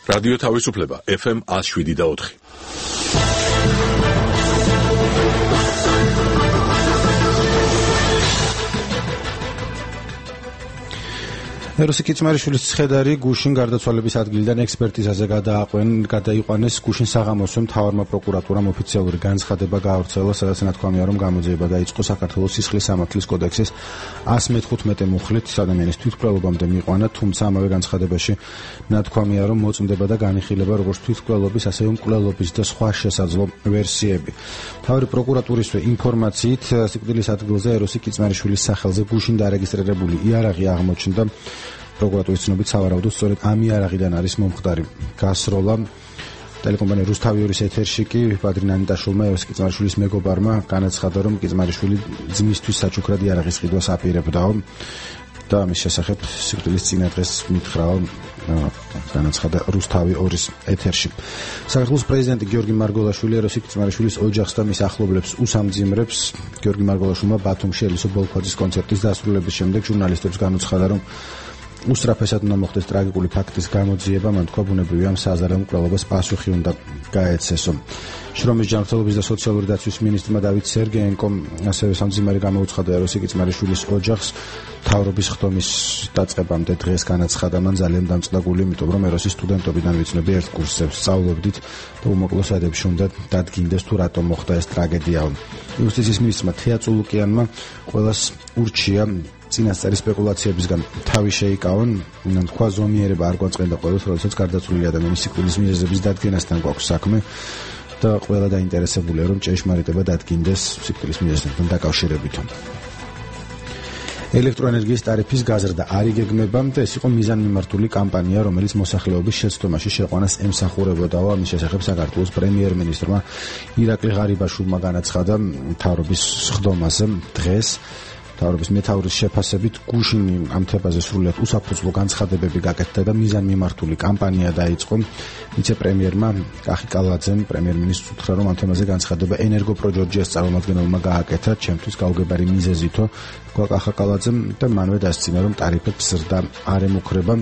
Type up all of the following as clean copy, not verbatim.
რადიო თავისუფლება FM 107.4. ეროსი კიცმარიშვილის ცხედარი გუშინ გარდაცვალების ადგილიდან ექსპერტიზაზე გადაიყვანეს. გუშინ საღამოსვე მთავარმა პროკურატურამ ოფიციალური განცხადება გაავრცელა, სადაც ნათქვამია, რომ გამოძიება დაიწყო საქართველოს სისხლის სამართლის კოდექსის 115 მუხლით ადამიანის თვითმკვლელობამდე მიიყვანა, თუმცა ამავე განცხადებაში ნათქვამია, რომ მოწმდება და განიხილება როგორც თვითმკვლელობის, ასევე მკვლელობის და სხვა შესაძლო ვერსიები. მთავარი პროკურატურისვე ინფორმაციით, სიკვდილის ადგილზე ეროსი კიცმარიშვილის სახელზე გუშინ დარეგისტრირებული იარაღი აღმოჩნდა. პროკურატურის ცნობით, სავარაუდოდ სწორედ ამ იარაღიდან არის მომხდარი გასროლა. ტელეკომპანია რუსთავიორის ეთერში კი ბადრი ნანიტაშვილმა ეროსი კიცმარიშვილის მეგობარმა განაცხადა, რომ კიცმარიშვილი ძმისთვის საჩუქრად იარაღის ყიდვას აპირებდაო და ამის შესახებ სიკვდილის წინა დღეს მითხრაო, განაცხადა რუსთავი 2-ის ეთერში. საქართველოს პრეზიდენტი გიორგი მარგველაშვილი ეროსი კიცმარიშვილის ოჯახს და მის ახლობლებს უსამძიმრებს. გიორგი მარგველაშვილმა ბათუმში ელისო ბოლქვაძის კონცერტის დასრულების შემდეგ ჟურნალისტებს განუცხადა, რომ უსწრაფესად უნდა მოხდეს ტრაგიკული ფაქტის გამოძიება, მან თქვა, ბუნებრივია ამ საზარელ მკვლელობას პასუხი უნდა გაეცესო. შრომის ჯანმრთელობის და სოციალური დაცვის მინისტრმა დავით სერგეენკომ ასევე სამძიმარი გამოუცხადა ეროსი კიცმარიშვილის ოჯახს. მთავრობის ხდომის დაწყებამდე დღეს განაცხადა, მან ძალიან დამწყდაგული, იმიტომ რომ ეროსის სტუდენტობიდან ვიცნობი ერთ კურსზე ვსწავლობდით და უმოკლო საათებში უნდა დადგინდეს თუ რატომ მოხდა ეს ტრაგედია. იუსტიციის მინისტრმა თეა წულუკიანმა ყველას ურჩია წინასწარი სპეკულაციებისგან თავი შეიკავონ, თქვა, ზომიერება არ გვაწყენდა ყველას, როდესაც გარდაცვლილი ადამიანის სიკვდილის მიზეზების დადგენასთან გვაქვს საქმე და ყველა დაინტერესებულია, რომ ჭეშმარიტება დადგინდეს სიკვდილის მიზეზებთან დაკავშირებით. ელექტროენერგიის ტარიფის გაზრდა არ იგეგმება და ეს იყო მიზანმიმართული კამპანია, რომელიც მოსახლეობის შეცდომაში შეყვანას ემსახურებოდაო. ამის შესახებ საქართველოს პრემიერ-მინისტრმა ირაკლი ღარიბაშვილმა განაცხადა მთავრობის ხდომაზე დღეს. მთავრობის მეთაურის შეფასებით გუშინ ამ თემაზე სრულიად უსაფუძვლო განცხადებები გაკეთდა და მიზანმიმართული კამპანია დაიწყო. ვიცე-პრემიერმა კახი კალაძემ პრემიერ-მინისტრს უთხრა, რომ ამ თემაზე განცხადება ენერგოპროჯორჯიას წარმომადგენელმა გააკეთა, ჩემთვის გაუგებარი მიზეზითო, თქვა კახა კალაძემ და მანვე დასცინა, რომ ტარიფებს ზრდა არ ემუქრება,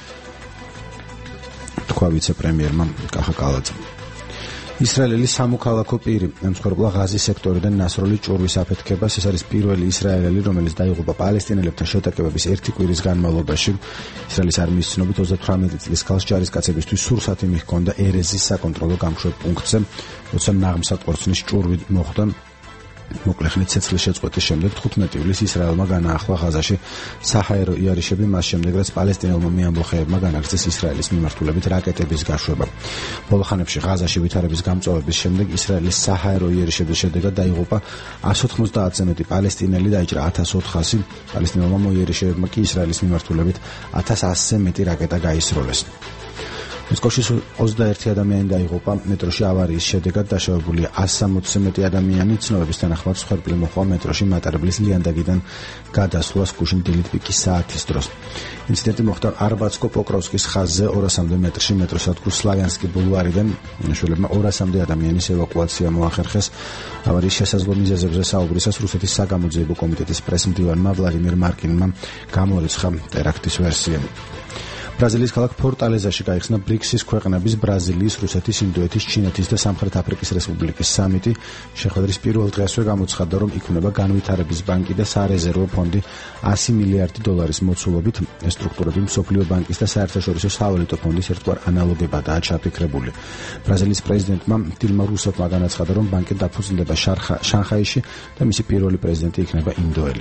თქვა ვიცე-პრემიერმა კახა კალაძემ. ისრაელის სამოქალაქო პირი ემსხვერპლა ღაზის სექტორიდან ნასროლი ჭურვის აფეთქებას. ეს არის პირველი ისრაელელი, რომელიც დაიღუპა პალესტინელებთან შეტაკებების ერთი კვირის განმავლობაში. ისრაელის არმიის ცნობით 38 წლის ქალს ჯარისკაცებისთვის სურსათი მიჰქონდა ერეზის საკონტროლო გამშვებ პუნქტზე, როცა ნაღმსატყორცნის ჭურვი მოხდა. მოკლეხნით ცეცხლის შეწყვეტის შემდეგ 15 ივლისს ისრაელმა განაახლა ღაზაში საჰაერო იარიშები, მას შემდეგ რაც პალესტინელმა მეამბოხეებმა განაგრძეს ისრაელის მიმართულებით რაკეტების გაშვება. ბოლო ხანებში ღაზაში ვითარების გამწვავების შემდეგ ისრაელის საჰაერო იარიშების შედეგად დაიღუპა 190-ზე მეტი პალესტინელი, დაიჭრა 1400, პალესტინელმა მოიარიშებმა კი ისრაელის მიმართულებით 1100-ზე მეტი რაკეტა გაისროლეს. მოსკოვში 21 ადამიანი დაიღუპა მეტროში ავარიის შედეგად, დაშავებულია 160-ზე მეტი ადამიანი. ცნობების თანახმად მსხვერპლი მოჰყვა მეტროში მატარებლის ლიანდაგიდან გადასვლას გუშინ დილით პიკის საათის დროს. ინციდენტი მოხდა არბაცკო-პოკროვსკის ხაზზე 200 მეტრში მეტროსადგურ სლავიანსკი ბულვარიდან. მშველებმა 200 ადამიანის ევაკუაცია მოახერხეს. ავარიის შესაძლო მიზეზებზე საუბრისას რუსეთის საგამოძიებო კომიტეტის პრესმდივანმა ვლადიმირ მარკინმა გამორიცხა ტერაქტის ვერსია. ბრაზილიის ქალაქ ფორტალეზაში გაიხსნა ბრიქსის ქვეყნების ბრაზილიის, რუსეთის, ინდოეთის, ჩინეთის და სამხრეთ აფრიკის რესპუბლიკის სამიტი. შეხვედრის პირველ დღესვე გამოცხადდა, რომ იქმნება განვითარების ბანკი და სარეზერვო ფონდი 100 მილიარდი დოლარის მოცულობით. ეს სტრუქტურები მსოფლიო ბანკის და საერთაშორისო სავალუტო ფონდის ერთგვარ ანალოგებადაა ჩაფიქრებული. ბრაზილიის პრეზიდენტმა დილმა რუსევმა განაცხადა, რომ ბანკი დაფუძნდება შანხაიში და მისი პირველი პრეზიდენტი იქნება ინდოელი.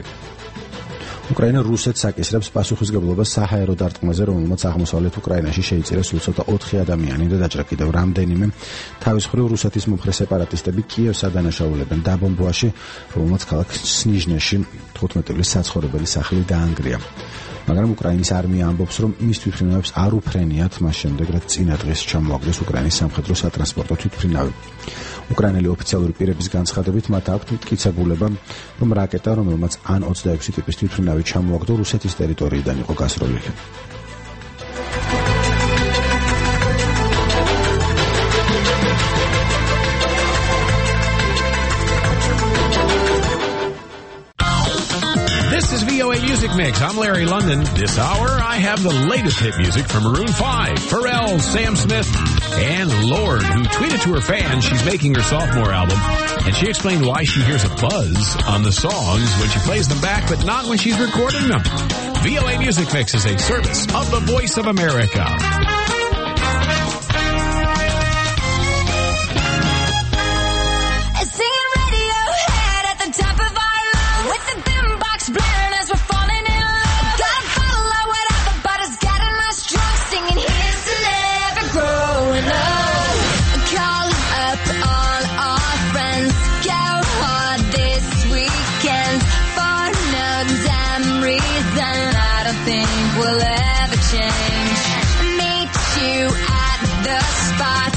უკრაინა რუსეთს აკისრებს პასუხისმგებლობას საჰაერო დარტყმაზე, რომელმაც აღმოსავლეთ უკრაინაში შეიწირა სულ ცოტა 4 ადამიანი და დაჭრა კიდევ რამდენიმე. თავის მხრივ რუსეთის მომხრე სეპარატისტები კიევს ადანაშაულებენ დაბომბვაში, რომელმაც ქალაქ სნიჟნეში 15 ივლისს საცხოვრებელი სახლი დაანგრია. მაგრამ უკრაინის არმია ამბობს, რომ მის თვითმფრინავებს არ უფრენიათ, მას შემდეგ რაც წინა დღეს ჩამოაგდეს უკრაინის სამხედრო სატრანსპორტო თვითმფრინავი. უკრაინელი ოფიციალური პირების განცხადებით, მათ აქვთ მტკიცებულება, რომ რაკეტა, რომელმაც ან 26 ტიპის თვითმფრინავი ჩამოაგდო, რუსეთის ტერიტორიიდან იყო გასროლილი. This This is VOA Music Mix. I'm Larry London. This hour, I have the latest hit music from Maroon 5, Pharrell, Sam Smith, and Lorde, who tweeted to her fans she's making her sophomore album, and she explained why she hears a buzz on the songs when she plays them back, but not when she's recording them. VOA Music Mix is a service of the Voice of America. Will ever change. Meet you at the spot,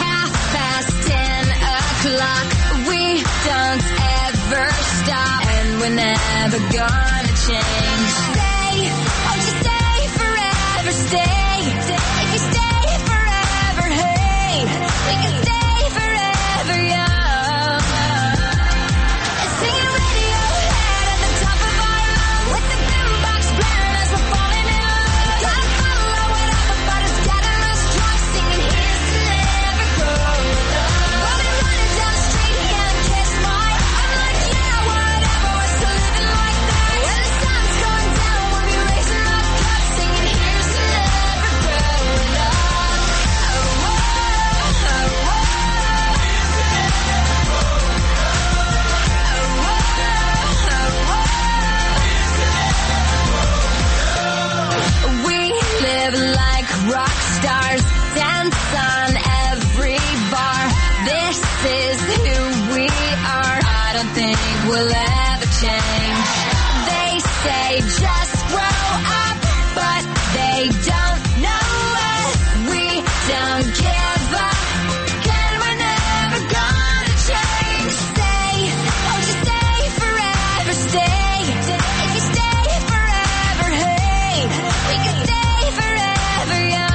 10:30. We don't ever stop, and we're never gonna change. Stay, won't you stay forever? Stay, if you stay forever, hey, we can stay forever young. Singing Radiohead at the top of our lungs, with the boombox blaring as we're falling. Rock stars dance on every bar. This is who we are. I don't think we'll ever change. They say just grow up, but they don't know us. We don't give up, and we're never gonna change. Stay, won't you stay forever? Stay, if you stay forever, hey, we can stay forever young.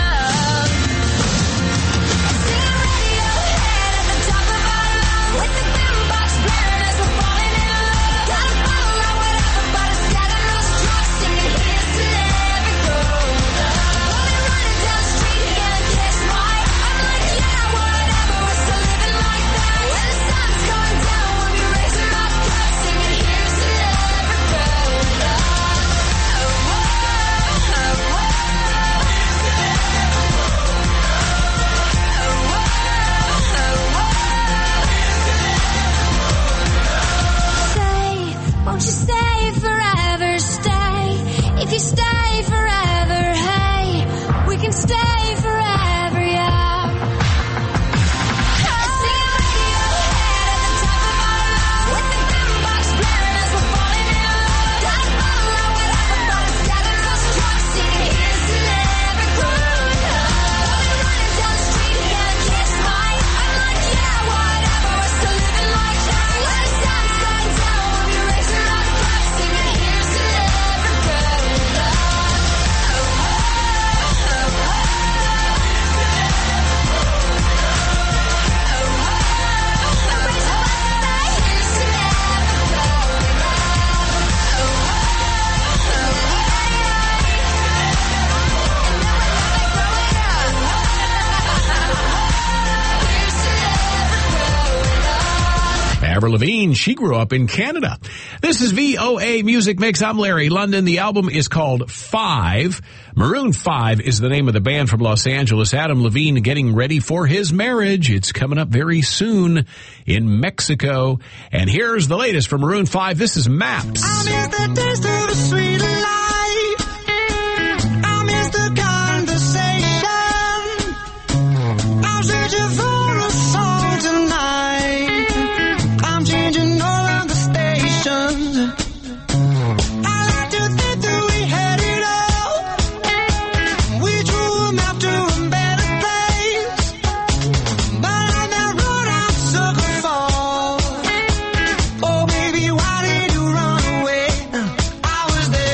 Won't you stay forever? Stay. If you stay forever, hey, we can stay forever, yeah. Avril Lavigne, she grew up in Canada. This is VOA Music Mix. I'm Larry London. The album is called 5. Maroon 5 is the name of the band from Los Angeles. Adam Levine getting ready for his marriage. It's coming up very soon in Mexico. And here's the latest from Maroon 5. This is Maps. I miss the taste of the sweet life. I miss the conversation. I'm searching for a song tonight. I'm changing all of the stations. I like to think that we had it all. We drew a map to a better place. But on that road I took a fall. Oh baby, why did you run away? I was there.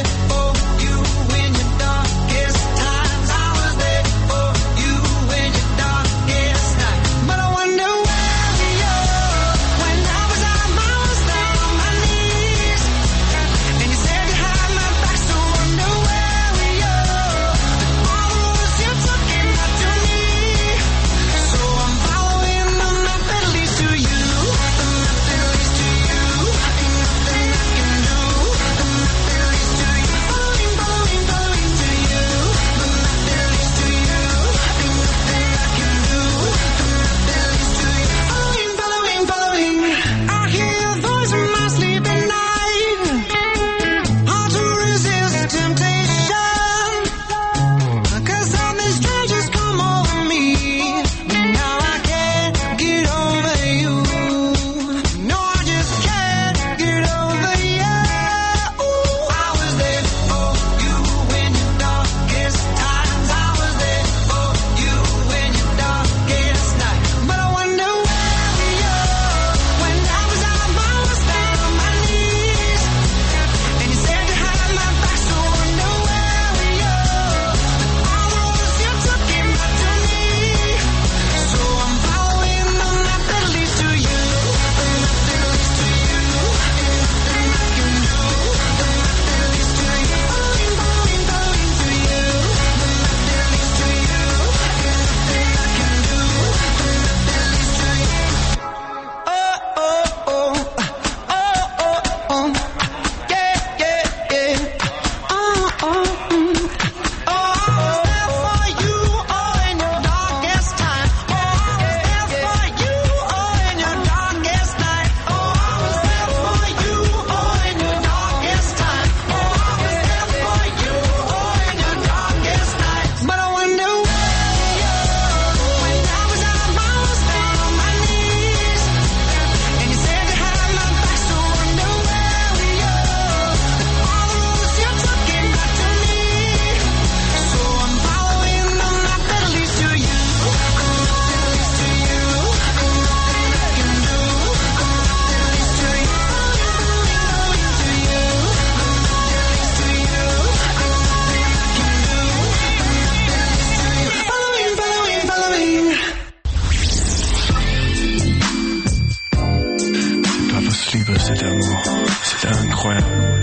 c'était incroyable.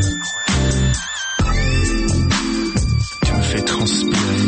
Tu me fais transpirer.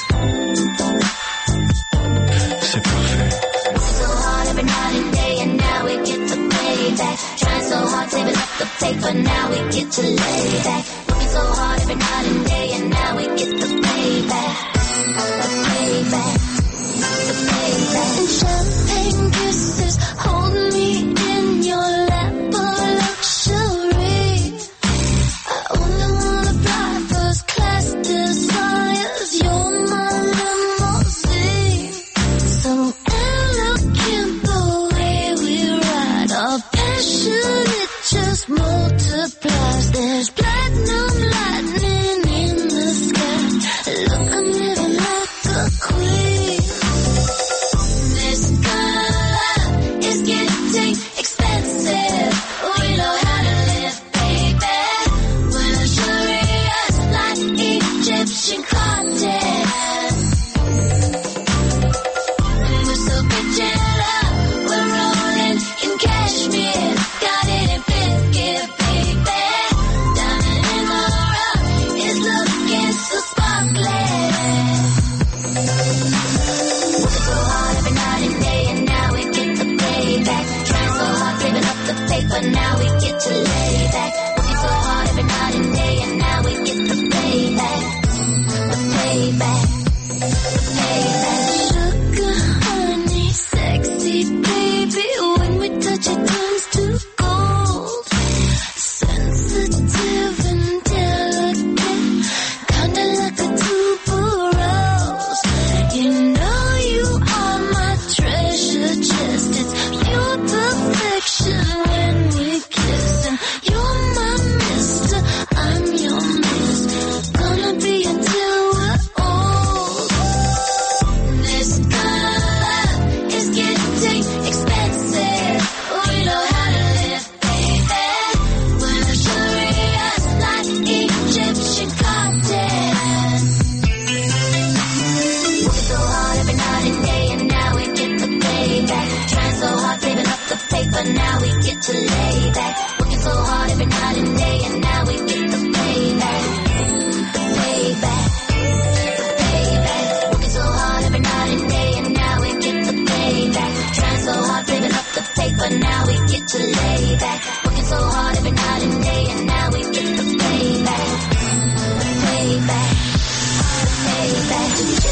C'est parfait. So hard every night and day, and now we get to pay back. Trying so hard, saving up the paper, now we get to lay back. Working so hard every night and day, and now we get the payback. The payback. The payback. And champagne kisses, hold me in your lap of luxury. I only wanna fly first class desires. You're my limousine. Some elegant the way we ride. Our passion, it just multiplies. There's platinum lightning in the sky. Look, I'm living like a queen. This kind of love is getting expensive. We know how to live, baby. We're luxurious like Egyptian cotton. We're so rich in love, we're rolling in cashmere. Got it in biscuit, baby. Diamond in the rough is looking so sparkly. Working so hard every night and day, and now we get the payback. Trying so hard, saving up the paper, now we get to lay back. Working so hard every night and day, and now we get the payback. The payback. The payback. Sugar, honey, sexy baby. When we touch it turns to gold. Sensitive and delicate, kinda like a tuberose. You know you are my treasure chest. It's pure perfection when we kiss. And you're my mister, I'm your miss. Gonna be until we're old. This kind of love is getting expensive. We know how to live, baby. We're luxurious like Egyptian cotton. Working so hard every night and day, and now we get the payback. Trying so hard, saving up the paper, now we get to lay back. Working so hard every night and day, and now we get the payback. The payback. The payback. Working so hard every night and day, and now we get the payback. Trying so hard, saving up the paper, now we get to lay back. Working so hard every night and day, and now we get the payback. The payback. The payback.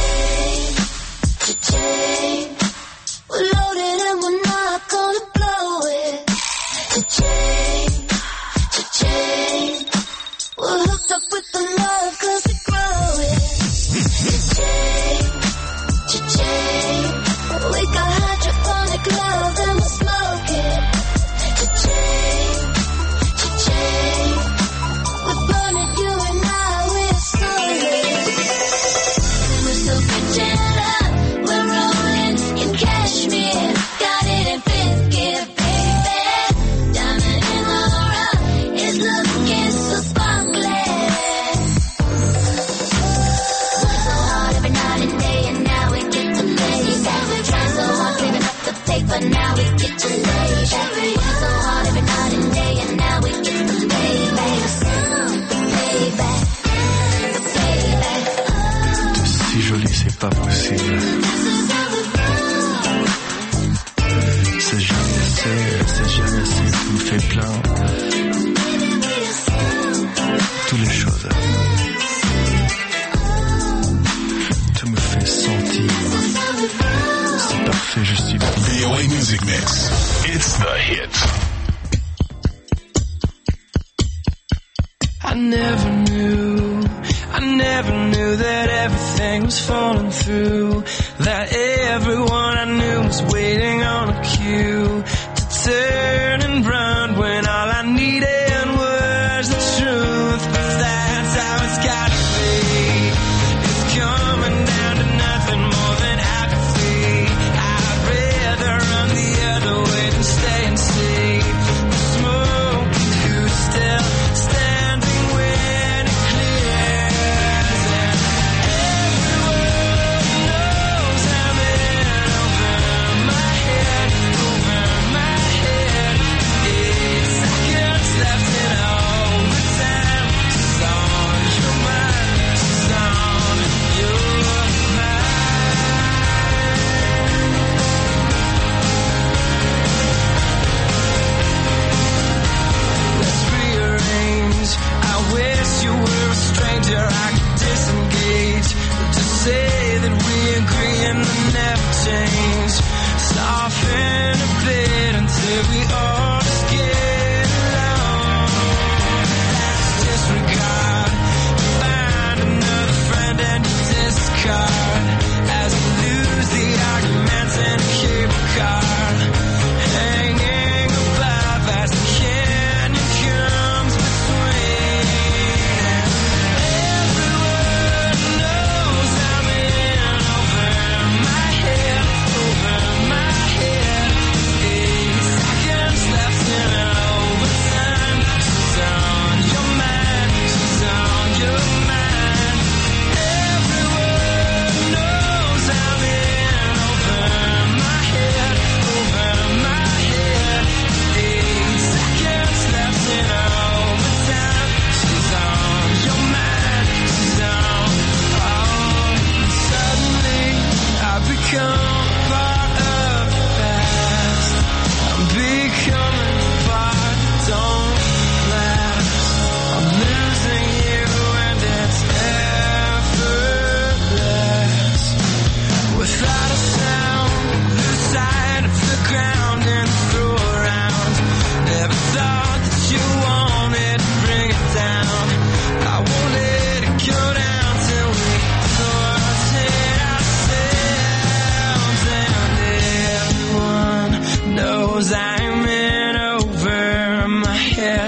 Cha-ching. We're loaded and we're not gonna blow it. Cha-ching. Cha-ching. We're hooked up with the love 'cause we grow it. Cha-ching. Cha-ching. We got hydroponic love and we'll smoke it. Cha-ching. Cha-ching. We're burning you and I, we're solid. We're so rich in love, we're rolling in cashmere. Got it in biscuit, baby. Diamond in the rough is looking so sparkly. Working so hard every night and day, and now we get the payback. Trying so hard, saving up the paper, now we get to lay back. Working so hard every night and day, and now we get the payback. The payback. The payback. Si joli, c'est pas possible. C'est jamais assez, tu me fais plein. Toutes les choses. Tu me fais sentir. C'est parfait, je suis bien. VOA Music Mix. It's the hit. I never knew that everything was falling through. That everyone I knew was waiting on a cue to turn and run when all I needed was the truth. But that's how it's gotta be. It's coming down to nothing more than apathy. I'd rather run the other way than stay and see the smoke and who's still standing when it clears. And everyone knows I'm in over my head, over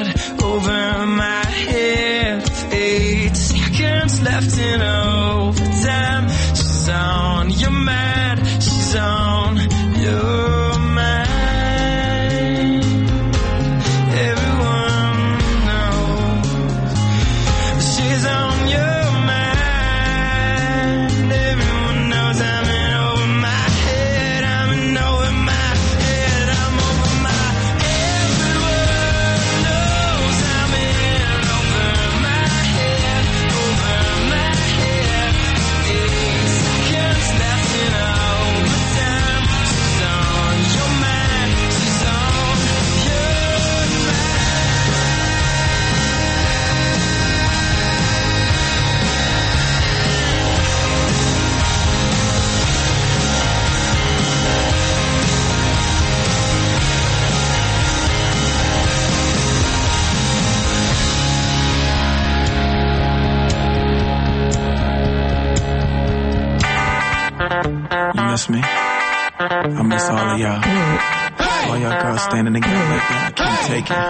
head, over my head. 8 seconds left in overtime. She's on your mind, she's on your mind. Everyone knows she's on your mind. Everyone knows I'm in over my head. I'm in over my head. I'm over my. Everyone knows I'm in over my head. Over my head. 8 seconds left in overtime. She's on your mind. She's on your mind. You miss me? I miss all of y'all. All y'all girls standing together like that. I can't take it.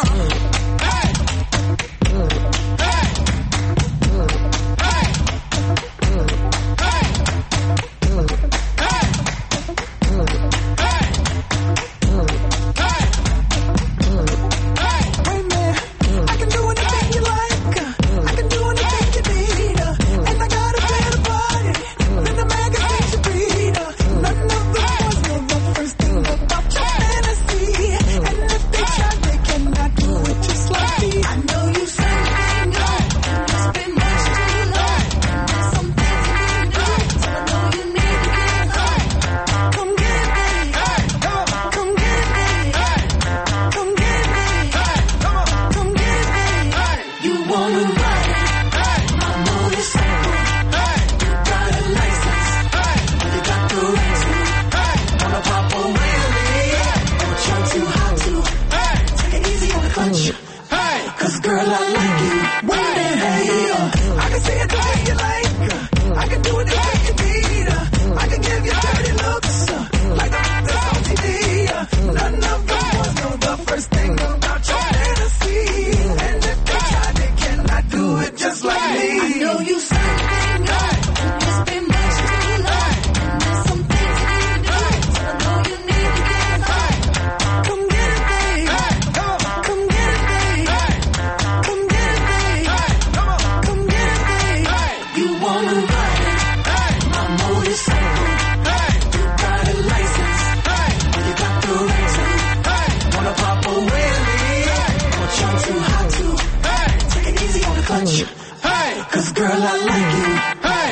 I can do anything you like. I can do anything you need. And I got a better body than the magazines you read. None of the boys know the first thing about your fantasy. And if they try, they cannot do it just like me. I know you say things good. It's been much too long. There's some things you need to do. So I know you need to get high. Come get it, baby. Come get it, baby. Come get it, baby. Come get it, baby. You wanna ride it? My motorcycle. You got a license. You got the right to. Wanna pop a wheelie? Don't jump too high too. Take it easy on the clutch. 'Cause girl, I like you. Wait and hey, I can see it the way you like. I can do anything you need. I can give you dirty looks like that's on TV. None of the boys know the first thing about your fantasy. And if they try, they cannot do it just like me. I know you say things good. It's been much too long. There's some things you need to do. So I know you need to get high. Come get it, baby. Come get it, baby. Come get it, baby. Come get it, baby. You wanna ride it? My motorcycle. You got a license. You got the right to. Wanna pop a wheelie? Don't jump too high too. Take it easy on the clutch. 'Cause girl, I like you. Hey,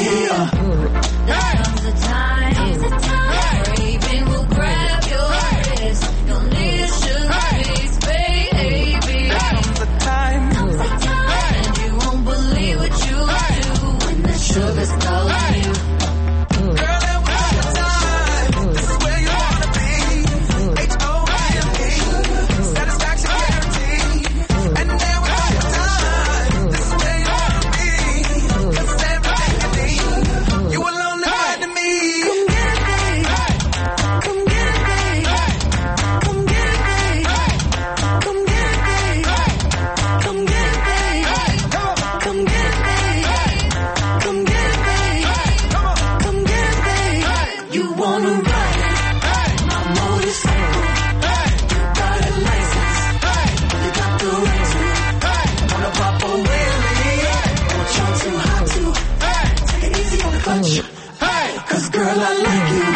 There comes a time, craving will grab your wrist. You'll need a sugar face, baby. comes a time. And you won't believe what you do when the sugar's calling you. Girl, it was your time. This is where you wanna be. HOMP. Satisfaction guaranteed. And then when it's your time, this is where you wanna be. 'Cause it's everything you need. You alone to find me. Come get it, babe. Come get it, babe. Come get it, babe. Come get it, babe. Come get it, babe. Come get it, babe. Come get it, babe. Come get it, babe. You wanna ride it? My motorcycle. You got a license. You got the right to. Wanna pop a wheelie? Don't jump too high too. Take it easy on the clutch. 'Cause girl, I like you.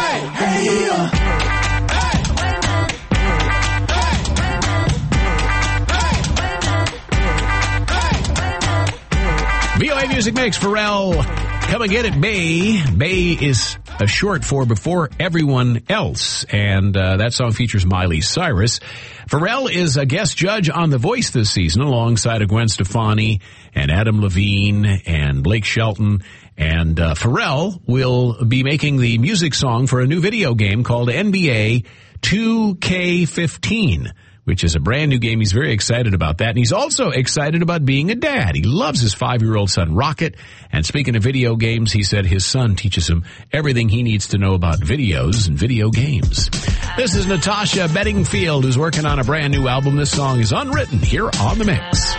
VOA Music Mix, Pharrell. Come and get it, Bay. Bay is a short for Before Everyone Else, and that song features Miley Cyrus. Pharrell is a guest judge on The Voice this season alongside Gwen Stefani and Adam Levine and Blake Shelton. And Pharrell will be making the music song for a new video game called NBA 2K15, which is a brand new game. He's very excited about that. And he's also excited about being a dad. He loves his 5-year-old son, Rocket. And speaking of video games, he said his son teaches him everything he needs to know about videos and video games. This is Natasha Bedingfield, who's working on a brand new album. This song is Unwritten here on The Mix.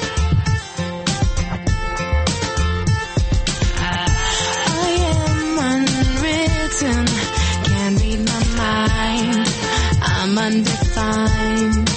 Can't read my mind, I'm undefined.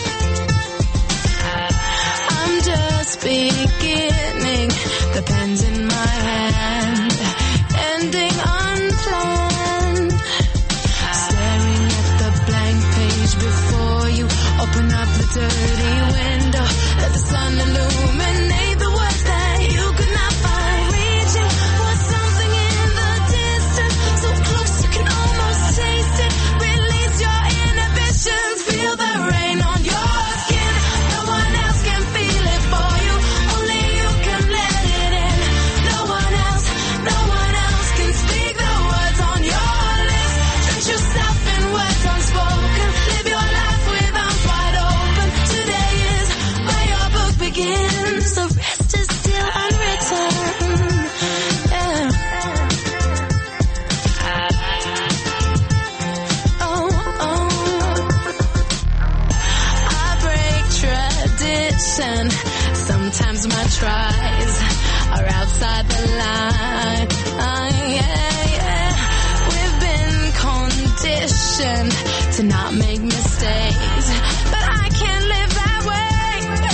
I'm just beginning, the pen's in my hand, ending unplanned. Staring at the blank page before you, open up the dirty window, let the sun illuminate the words that you could not find. Reaching for something in the distance, so close you can almost taste it. Release your inhibitions, feel the rain on your skin. No one else can feel it for you, only you can let it in. No one else can speak the words on your lips. Drench yourself in words unspoken, live your life with arms wide open. Today is where your book begins, the rest is still unwritten. Yeah. I break tradition. Sometimes my tries are outside the line. We've been conditioned to not make mistakes, but I can't live that way.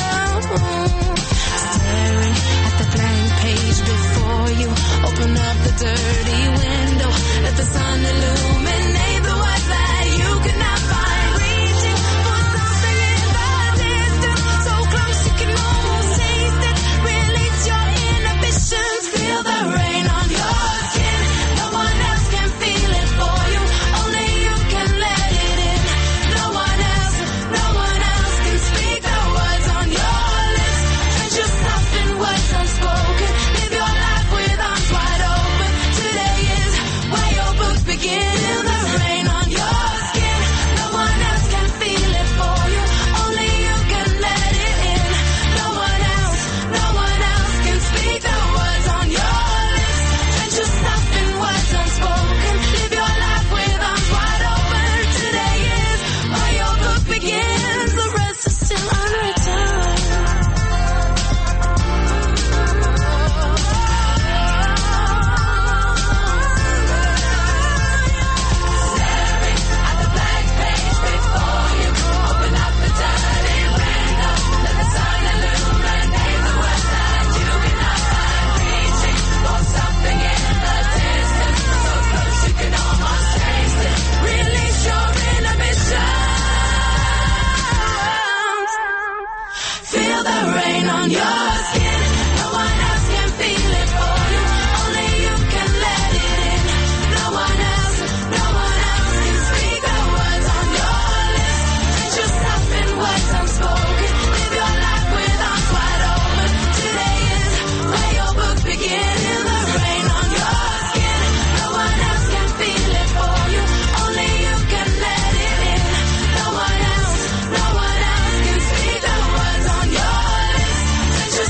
Staring at the blank page before you, open up the dirty window, let the sun illuminate the words that you could not find. Reaching for something in the distance, so close you can almost taste it. Release your inhibitions, feel the rain on your skin. No one else can feel it for you, only you can let it in. No one else can speak the words on your lips. Drench yourself in words unspoken, live your life with arms wide open. Today is where your book begins, the rain on your skin. No one else can feel it for you, only you can let it in. No one else can speak the words on your lips. Drench yourself in words unspoken, live your life with arms wide open. Today is where your book begins, the rest is still unwritten. Staring at the blank page before you, open up the dirty window, let the sun illuminate the words that you cannot find. Reaching for something in the distance, so close you can almost taste it. Release your inhibitions, feel the rain on your skin. No one else can feel it for you, only you can let it in. No one else can speak the words on your lips. Drench yourself in words unspoken, live your life with arms wide open. Today is where your book begins, the rain on your skin. No one else can feel it for you, only you can let it in. No one else can speak the words on your lips. Drench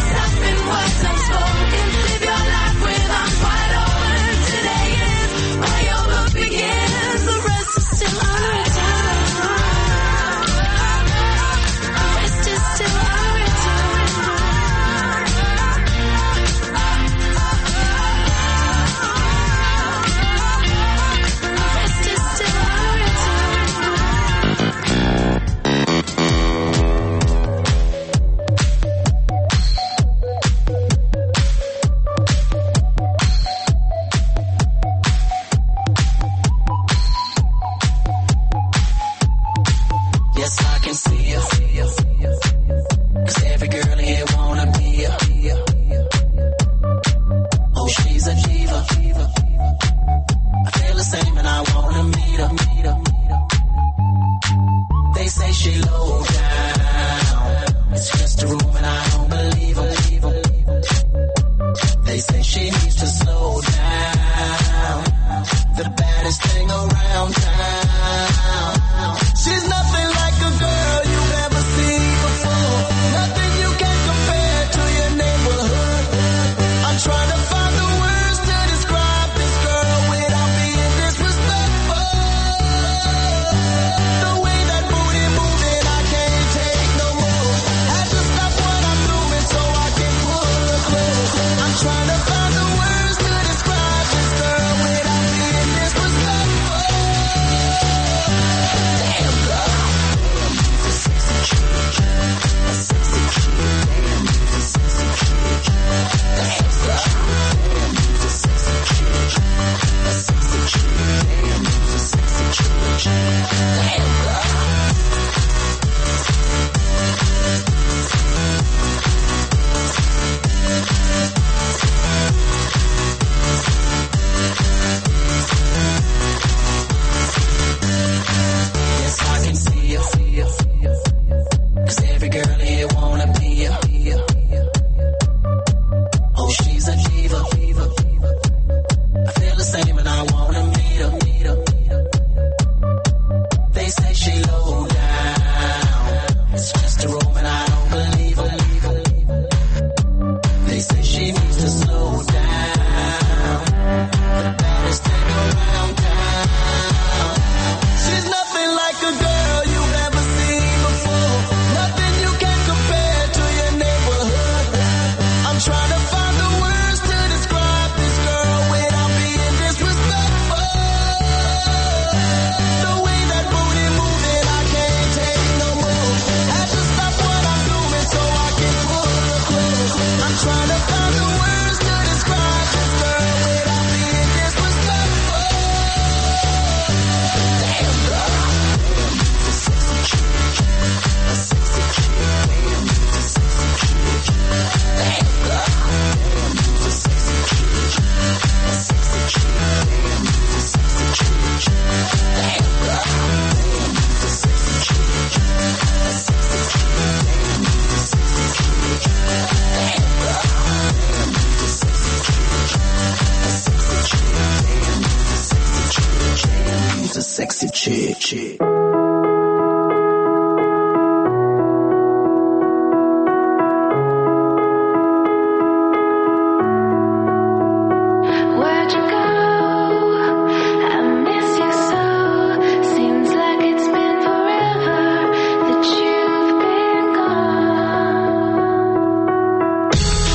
you wanna be a. Oh, she's a diva. I feel the same and I wanna meet her. They say she low down. It's just a room and I don't believe her. They say she needs to slow down. The baddest thing around town. She's nothing like a girl you've ever seen before. Nothing you can compare to your neighborhood. I'm trying to find the words to describe this girl without being disrespectful. The way that booty moving, I can't take no more. Had to stop what I'm doing so I can pull her close. I'm trying to find the words to describe this girl without being disrespectful. Damn girl, a sexy chick, a sexy chick, a sexy chick. Damn girl, a sexy chick, a sexy chick, a sexy chick. Damn girl, a sexy chick, a sexy chick, a sexy chick. Damn girl, a sexy chick, a sexy chick, a sexy chick. Where'd you go? I miss you so. Seems like it's been forever that you've been gone.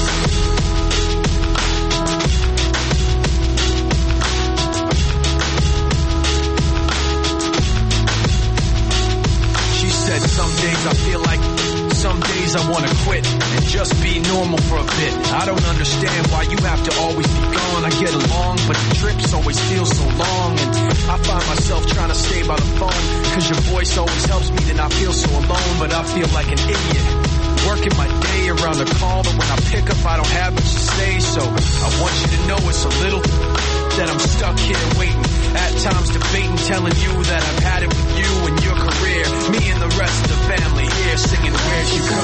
She said some days I feel like, some days I wanna quit and just be normal for a bit. I don't understand why you have to always be gone. I get along, but the trips always feel so long. And I find myself trying to stay by the phone, cause your voice always helps me to not feel so alone. But I feel like an idiot, working my day around the call, but when I pick up I don't have much to say. So I want you to know it's a little that I'm stuck here waiting, at times debating, telling you that I've had it with you and your career. Me and the rest of the family here singing Where'd You Go?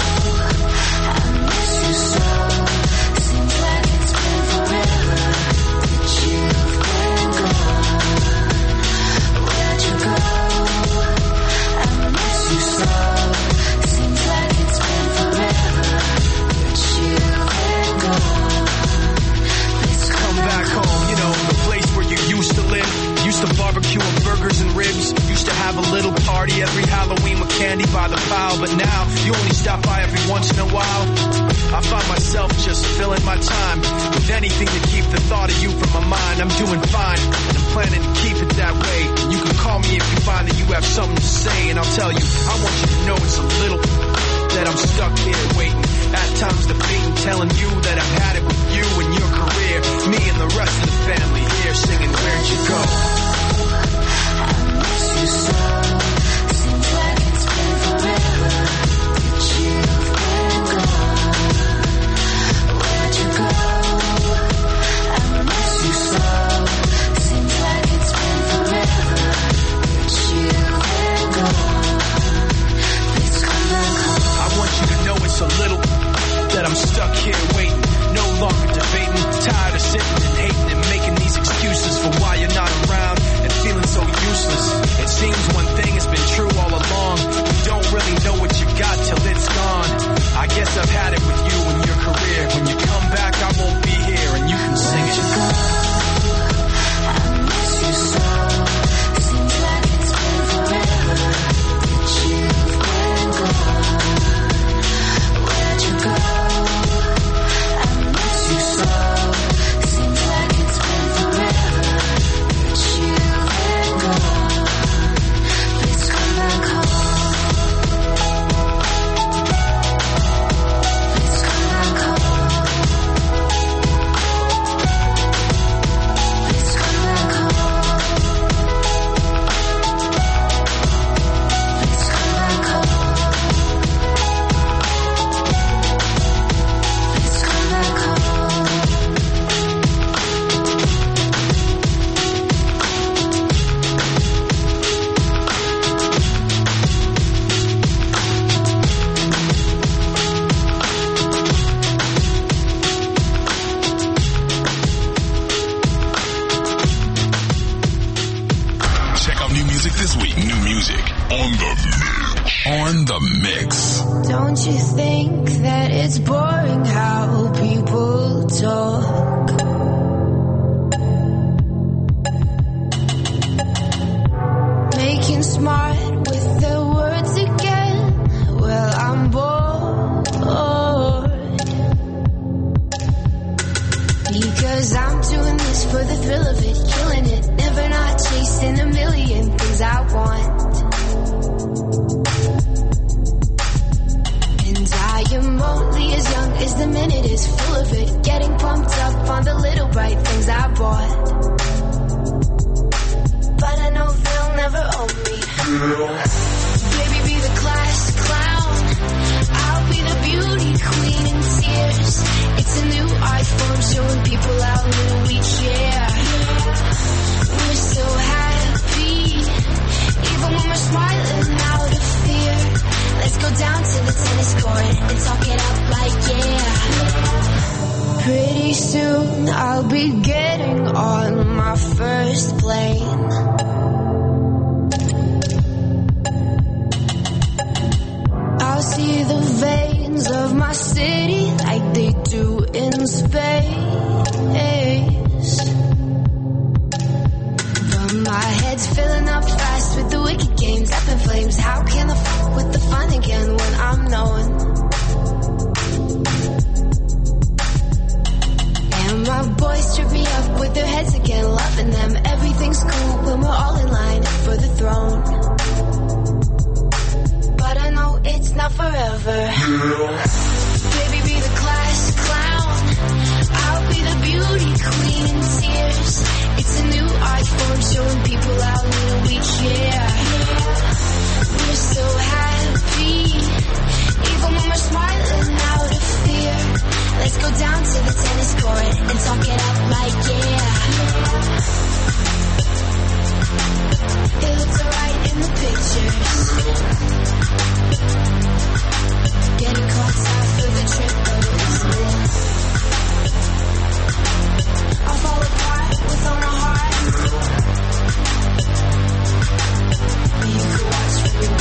I miss you so. Seems like it's been forever that you've been gone. Where'd you go? I miss you so. Seems like it's been forever that you've been gone. Please Come back home, you know, the place where you used to live. Used to barbecue and burgers and ribs. Used to have a little party every Halloween with candy by the pile. But now, you only stop by every once in a while. I find myself just filling my time with anything to keep the thought of you from my mind. I'm doing fine, and I'm planning to keep it that way. You can call me if you find that you have something to say, and I'll tell you, I want you to know it's a little that I'm stuck here waiting. At times debating, telling you that I've had it with you and your career. Me and the rest of the family here singing Where'd You Go? I miss you so. Seems like it's been forever that you've been gone. Where'd you go? I miss you so. Seems like it's been forever that you've been gone. Please come back home. I want you to know it's a little that I'm stuck here waiting. Don't you think that it's boring how people talk? Making smart with their words again. Well, I'm bored. Because I'm doing this for the thrill of it, killing it, never not chasing a million things I want. And I am only as young as the minute is full of it, getting pumped up on the little bright things I bought. But I know they'll never own me. Baby, be the class clown. I'll be the beauty queen in tears. It's a new art form showing people how little we care. We're so happy, even when we're smiling out of fear. Let's go down to the tennis court and talk it up like yeah. Pretty soon I'll be getting on my first plane. I'll see the veins of my city like they do in space. But my head's filling up fast with the wicked games up in flames. How can I fuck with the fun again when I'm known? And my boys trip me up with their heads again, loving them. Everything's cool when we're all in line for the throne. But I know it's not forever. Baby, be the class clown. I'll be the beauty queen in tears. It's a new art form showing people how little we care. We're so happy, even when we're smiling out of fear. Let's go down to the tennis court and talk it up like yeah. It looks alright in the pictures. Getting caught out for the triples. I'll fall apart with on a heart. You can watch from your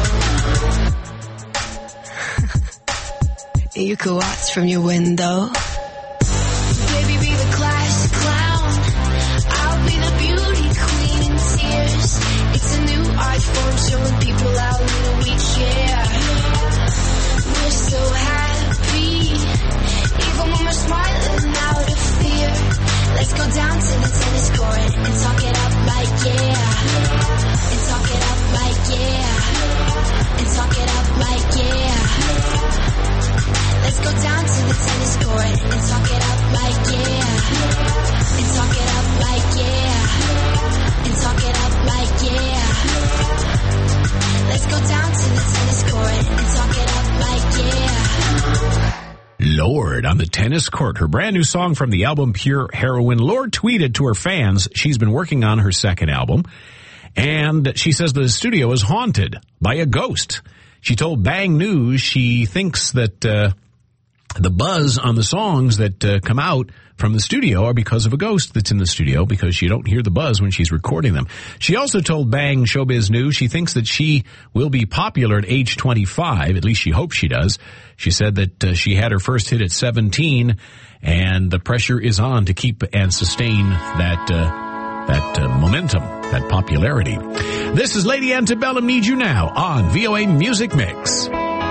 window. You can watch from your window. Baby, be the class clown. I'll be the beauty queen in tears. It's a new art form showing people how little we care. We're so happy, even when we're smiling out of fear. Let's go down to the tennis court and talk it up like yeah. And talk it up like yeah. And talk it up like yeah. Let's go down to the tennis court and talk it up like yeah. And talk it up like yeah. And talk it up like yeah. Let's go down to the tennis court and talk it up like yeah. Lorde on the tennis court. Her brand new song from the album Pure Heroine. Lorde tweeted to her fans she's been working on her second album, and she says the studio is haunted by a ghost. She told Bang News she thinks that the buzz on the songs that come out from the studio are because of a ghost that's in the studio, because you don't hear the buzz when she's recording them. She also told Bang Showbiz News she thinks that she will be popular at age 25. At least she hopes she does. She said that she had her first hit at 17, and the pressure is on to keep and sustain that momentum, that popularity. This is Lady Antebellum Need You Now on VOA Music Mix.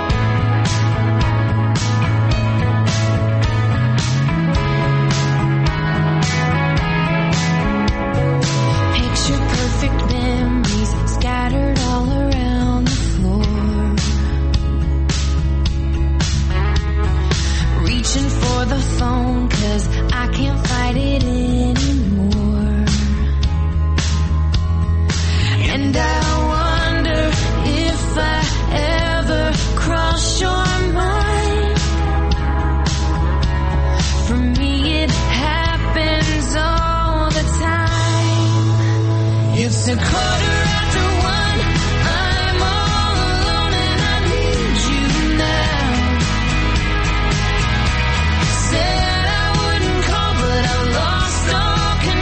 And I wonder if I Said I wouldn't call, but I lost all control.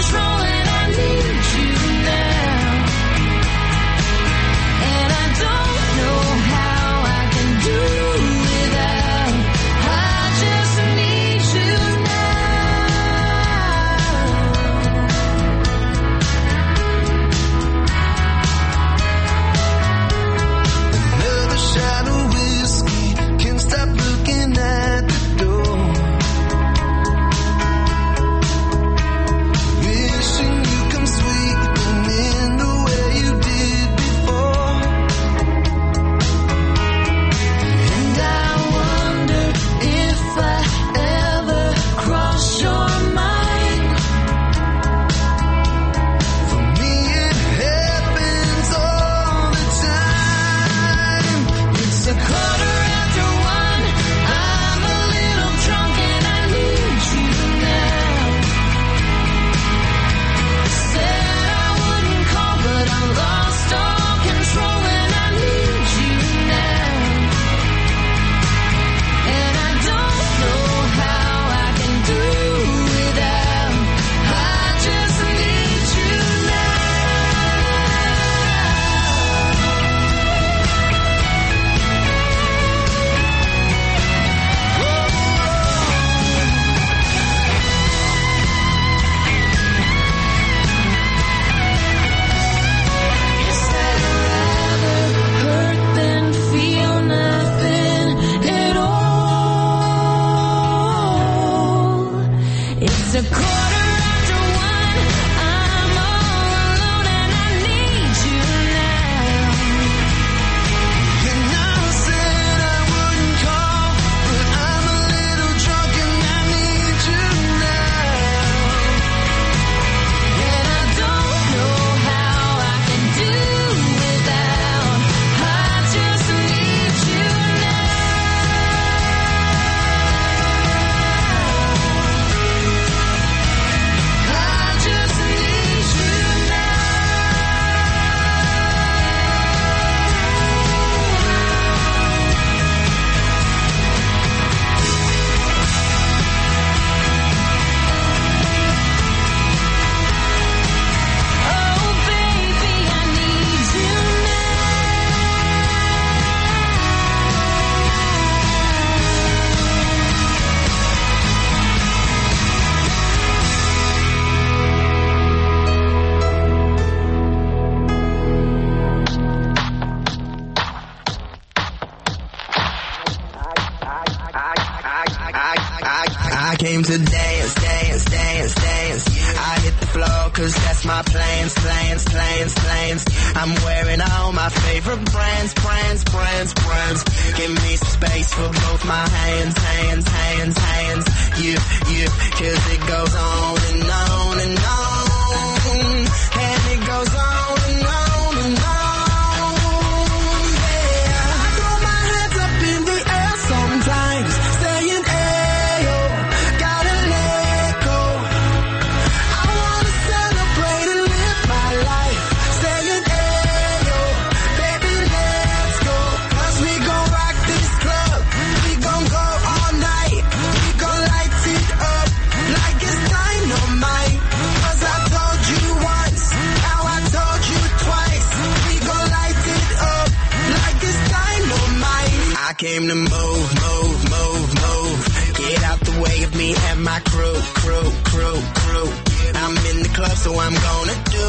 I came to dance, dance, dance, dance. I hit the floor 'cause that's my plans, plans, plans, plans. I'm wearing all my favorite brands, brands, brands, brands. Give me some space for both my hands, hands, hands, hands. You, 'cause it goes on and on and on. And it goes on and on and on. Yeah, I throw my hands up in the air sometimes, saying, ayo, gotta let go. I wanna celebrate and live my life, saying, ayo, baby, let's go. 'Cause we gon' rock this club, we gon' go all night, we gon' light it up like it's dynamite. 'Cause I told you once, now I told you twice, we gon' light it up like it's dynamite. I came to move, move, move, move. Get out the way of me and my crew, crew, crew, crew. I'm in the club, so I'm gonna do.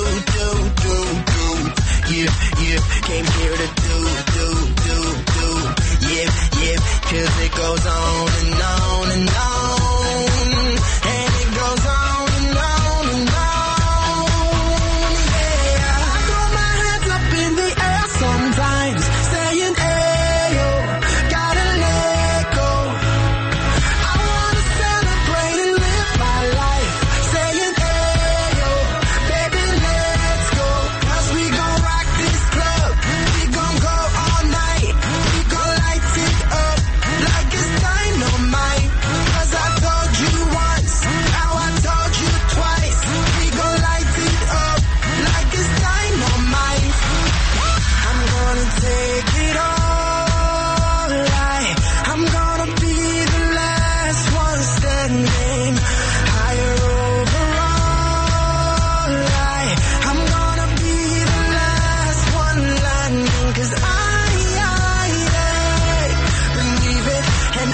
You came here to do. Yeah, 'cause it goes on and on and on. And it goes on and on and on. Yeah, I throw my hands up in the air sometimes, saying, ayo, gotta let go. I wanna celebrate and live my life, saying, ayo, baby, let's go. 'Cause we gon' rock this club, we gon' go all night, we gon' light it up like it's dynamite. 'Cause I told you once, now I told you twice, we gon' light it up like it's dynamite. I'm gonna take it all right. I'm gonna be the last one standing, higher over all right. I'm gonna be the last one landing, 'cause I believe it, and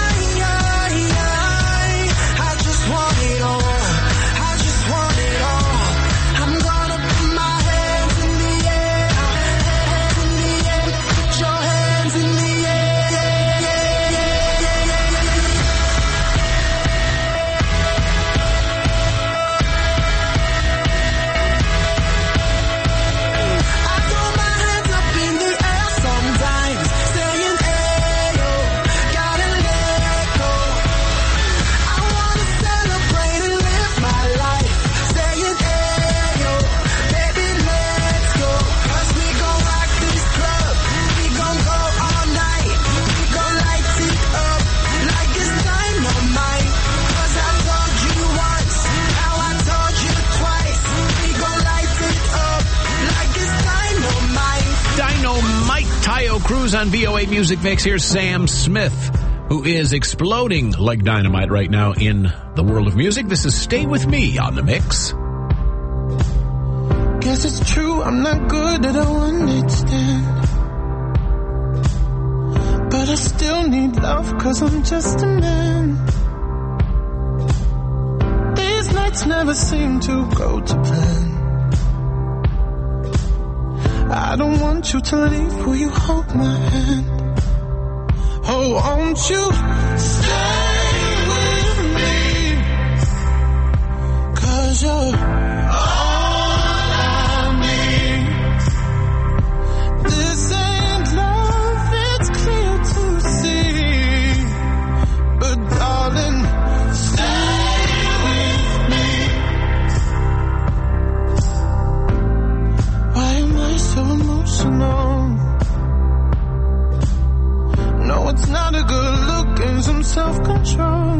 I just want it all. I just want it all. I'm gonna put my hands in the air, hands in the air. Put your hands in the air. I throw my hands up in the air sometimes, saying, ayo, gotta let go. I wanna celebrate and live my life, saying, ayo, baby, let's go. 'Cause we gon' rock this club, we gon' go all night, we gon' light it up like it's dynamite. 'Cause I told you once, now I told you twice, we gon' light it up like it's dynamite. Dynamite, Tayo Cruz on VOA Music Mix. Here's Sam Smith, who is exploding like dynamite right now in the world of music. This is Stay With Me on the Mix. Guess it's true, I'm not good at understand, but I still need love 'cause I'm just a man. These nights never seem to go to plan. I don't want you to leave, will you hold my hand? Oh, won't you stay with me? 'Cause you're all I need. This ain't love, it's clear to see. But darling, stay with me. Why am I so emotional? No, it's not a good look and some self-control.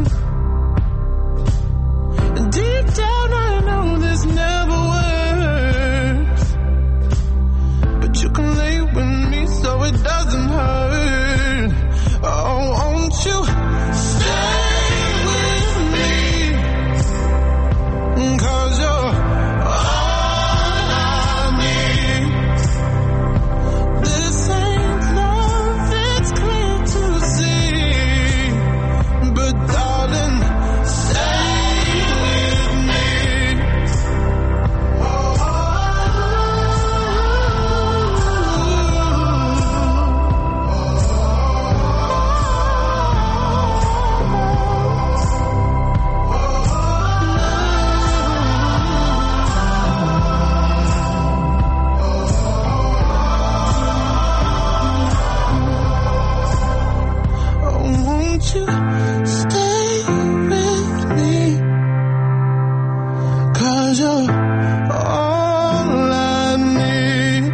Deep down I know this never works, but you can lay with me so it doesn't hurt. Oh, won't you stay with me? 'Cause you're all I need. This ain't love, it's clear to see. But won't you stay with me? 'Cause you're all I need.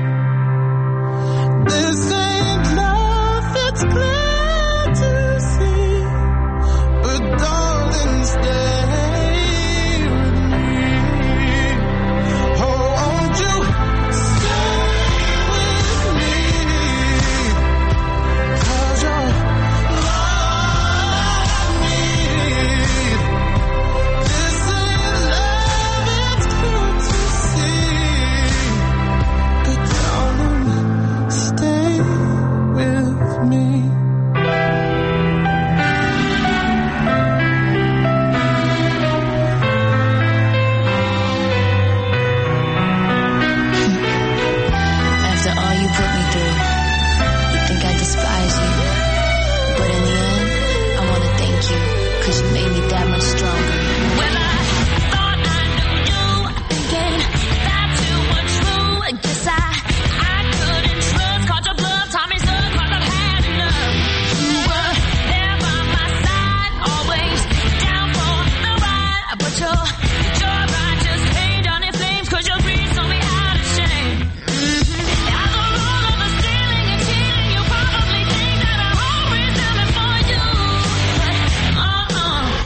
This ain't love, it's clear to see. But darling, stay with me. Oh, won't you stay with me? 'Cause you're all I need. This ain't love, it's clear to see. But darling, stay with me. After all you put me through, you think I despise you. But in the end, I want to thank you, 'cause you made me that much stronger. When I thought I knew you, thinking that you were true, I guess I couldn't trust, caught your bluff, Tommy Sir, 'cause I've had enough. You were there by my side, always down for the ride, but your ride just paid on in flames, 'cause your greed saw me out of shame. As a rule of the stealing and cheating, you probably think that I always am it for you. But no,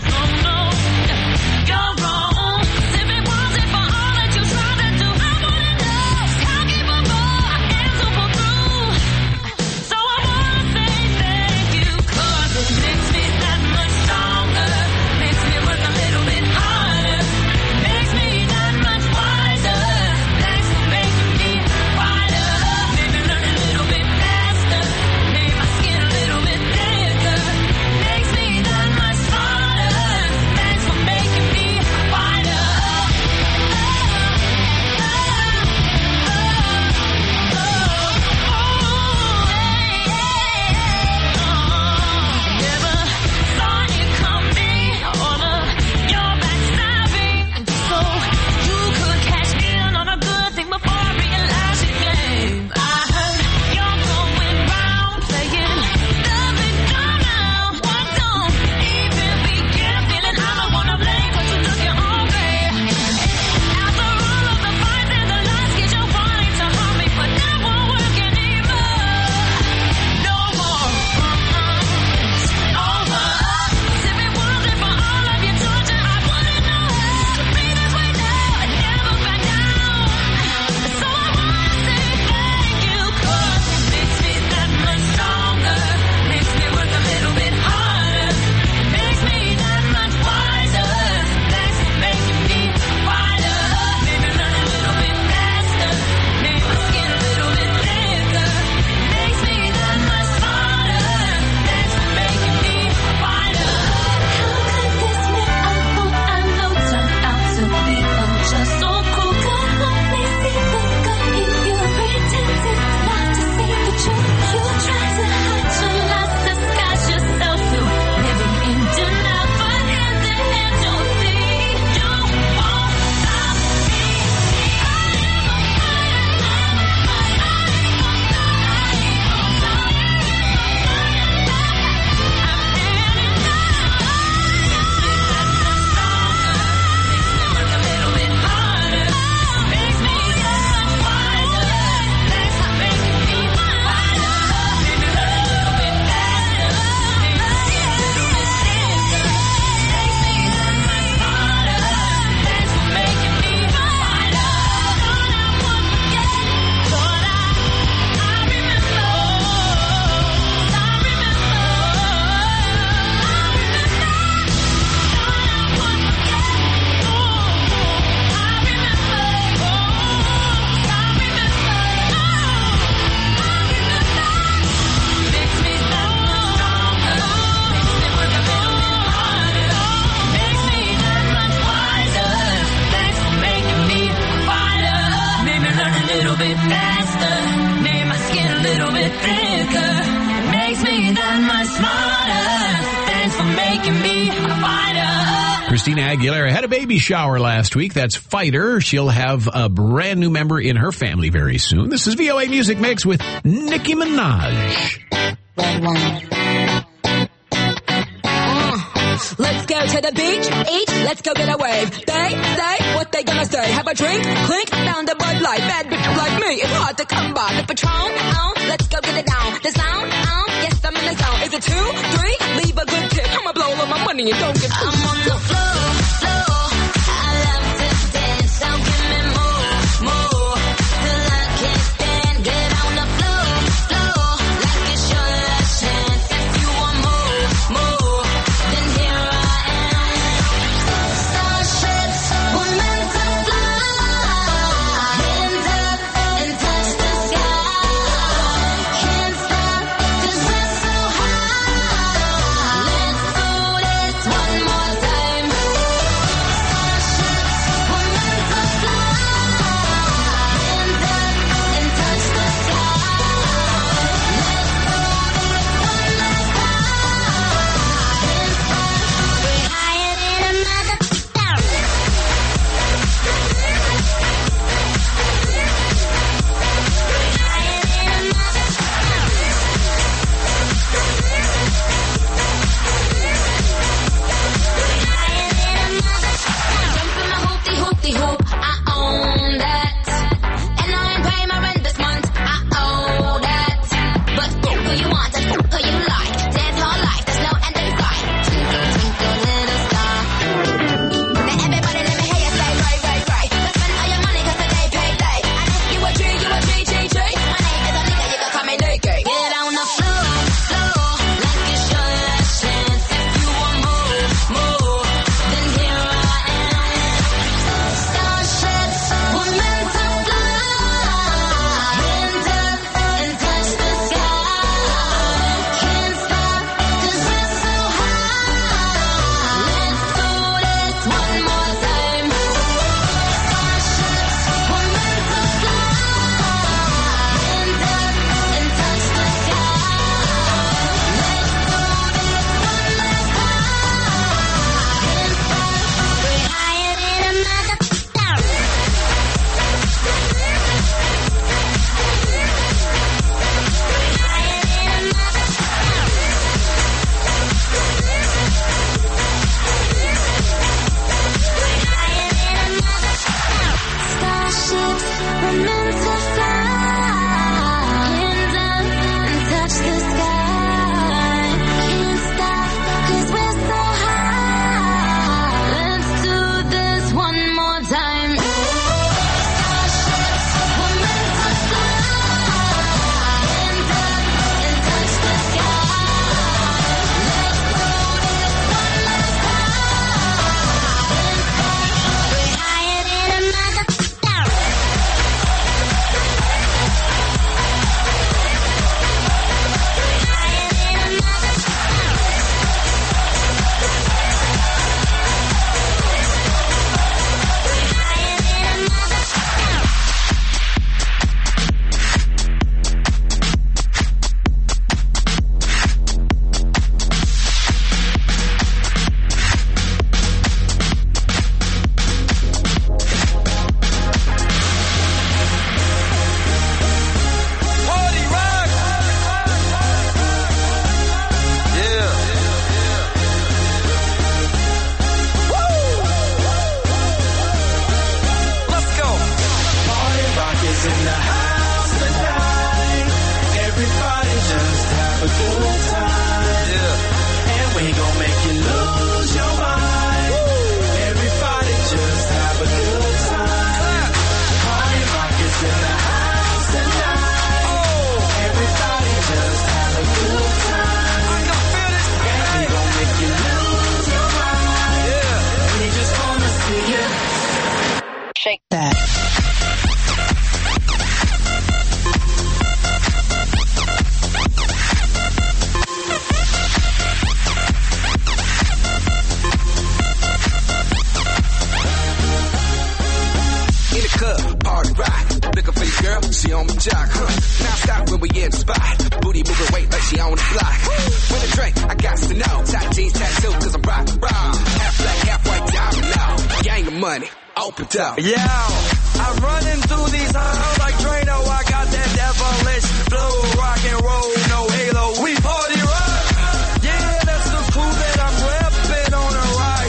you're wrong. If it wasn't for all that you tried to do, I wouldn't know how capable I am to pull through. So I wanna say thank you, 'cause it makes me that much stronger, makes me work a little bit harder, makes me that much wiser. Thanks for making me wider, made me learn a little bit faster, made my skin a little bit thicker, makes me that much smarter. Thanks for making me wider. Never thought it coming, all of your backstabbing, so you could cash in on a good thing before I realized your game. I heard you're going round playing the victim now. What don't even begin feeling I'm the one to blame, 'cause you took your own way. As a rule of the fight and the lies, get your wanting to harm me, but that won't work anymore. No more. It's over. 'Cause if it wasn't for all of your torture, I wouldn't know how to be this way now. I never back down. So I wanna say thank you, 'cause it makes me that much stronger, makes me work a little bit harder, makes me that much wiser. Thanks for making me wider, made me learn a little bit faster, made my skin a little bit thicker, makes me that much smarter. Thanks for making me wider. How could this man I know turn out to be just so cool? Could only see the good in you, pretending not to see the truth. You try to hide your lies, disguise yourself through living in denial, but in the end you'll see you won't stop me. Christina Aguilera had a baby shower last week. That's Fighter. She'll have a brand new member in her family very soon. This is VOA Music Mix with Nicki Minaj. Red one. to the beach, eat, let's go get a wave. They say what they gonna say. Have a drink, clink, found a Bud Light. Bad bitch like me, it's hard to come by. The Patron, let's go get it down. The sound, yes, I'm in the zone. Is it 2, 3? Leave a good tip. I'ma blow all my money and don't get I'm on the floor, floor. I love to dance, so give me more, till I can't stand. Get on the floor, floor, like it's your last chance. If you want more, then here I am. Starships were meant to fly. Hands up and touch the sky. Can't stop 'cause we're so high. Let's do this one more time. Starships were meant to fly. Hands up and touch the sky. Let's do this one last time. Can't stop. We're higher than a mother. Jump in my hoopty-hoop, I own that. And I ain't pay my rent this month, I owe that. But who you want and who you like? Dance all life, there's no end in sight. Twinkle, twinkle, little star. Now everybody let me hear you say, right. Let's spend all your money 'cause today payday. And if you a G. My name is a nigga, you can call me Nicky. Get on the floor, like it's your last chance. If you want more, then here I am. Starships were meant to fly. Hands up and touch the sky. Can't stop 'cause we're so high. Let's do this one more time. Starships were meant to fly. Hands up and touch the sky. Let's do this one last time. Can't stop. We're higher than a mother. Starships were meant to fly. Hands up and touch the sky. Can't stop 'cause we're so high. Let's do this one more time. Starships were meant to fly. Hands up and touch the sky. Let's do this one last time. Can't stop. We're higher than a mother. Party rock. Yeah. Woo. Let's go. Party rock is in the house tonight. Everybody just have a good time. Yeah. And we gon' make you lose your mind. Everybody just have a good time. Party rock is in the house tonight. Everybody just have a good time. I can feel this. And we gon' make you lose your mind. Yeah. We just wanna see you Shake that. In the club, party rock. Looking for your girl, she on my jock, Now stop when we in the spot. Booty moving weight like she on the block. With a drink, I got to know. Tight jeans tattoo, 'cause I'm rock. Half black, half white diamond now. Gang of money, open up. Yeah, I'm running through these halls like Drano. I got that devilish flow, rock and roll, no halo. We party rock. Yeah, that's the crew that I'm repping on a ride.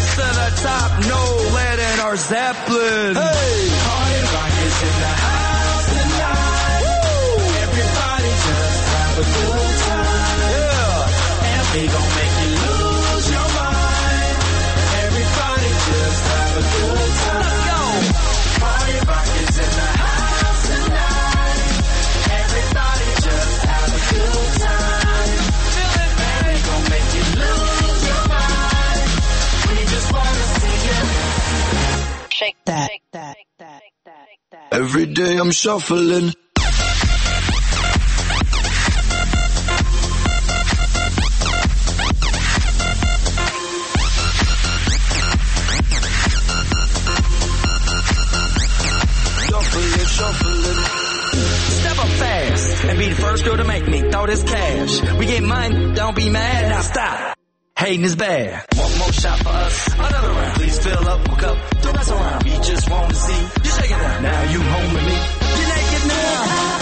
Zeppelin. Hey, party rock is in the house tonight. Woo! Everybody just have a good time. Yeah, and we gon' make you lose your mind. Everybody just have a good time. Let's go. Party rock is in the house tonight. Everybody just have a good time. Feel it, man. We gon' make you lose your mind. We just wanna see you Shake that. every day. I'm shuffling. Shuffling. Step up fast and be the first girl to make me throw this cash. We get money, don't be mad. Now stop. Hating is bad. One more shot for us. Another round. Please fill up a cup. Don't mess around. We just want to see you shaking it. Now you home with me. You're naked now.